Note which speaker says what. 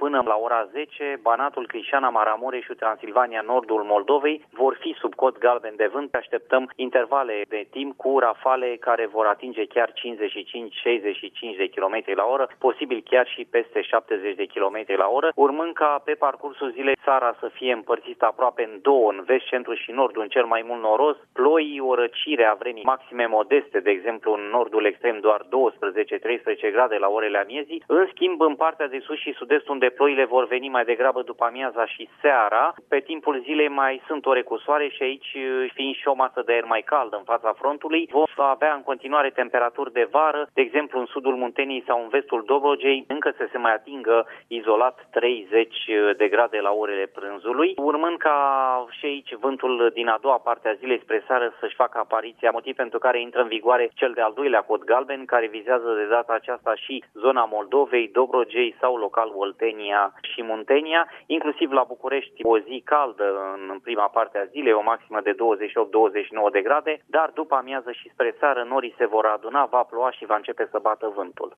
Speaker 1: până la ora 10, Banatul, Crișana, Maramureșul, Transilvania, nordul Moldovei vor fi sub cod galben de vânt. Așteptăm intervale de timp cu rafale care vor atinge chiar 55-65 de km la oră, posibil chiar și peste 70 de km la oră, urmând ca pe parcursul zilei țara să fie împărțită aproape în două, în vest, centru și nordul, în cel mai mult noros, ploi, o răcire a vremii maxime modeste, de exemplu în nordul extrem doar 12-13 grade la orele amiezii. În schimb, în partea de sus și sud-est, unde ploile vor veni mai degrabă după amiaza și seara, pe timpul zilei mai sunt ore cu soare și aici, fiind și o masă de aer mai caldă în fața frontului, vom avea în continuare temperaturi de vară, de exemplu în sudul Munteniei sau în vestul Dobrogei, încă să se mai atingă izolat 30 de grade la orele prânzului, urmând ca și aici vântul din a doua parte a zilei spre seară să-și facă apariția, motiv pentru care intră în vigoare cel de-al doilea cod galben, care vizează de data aceasta și zona Moldovei, Dobrogei sau local Oltenia și Muntenia, inclusiv la București o zi caldă în prima parte a zilei, o maximă de 28-29 de grade, dar după amiază și spre seară norii se vor aduna, va ploua și va începe să bată vântul.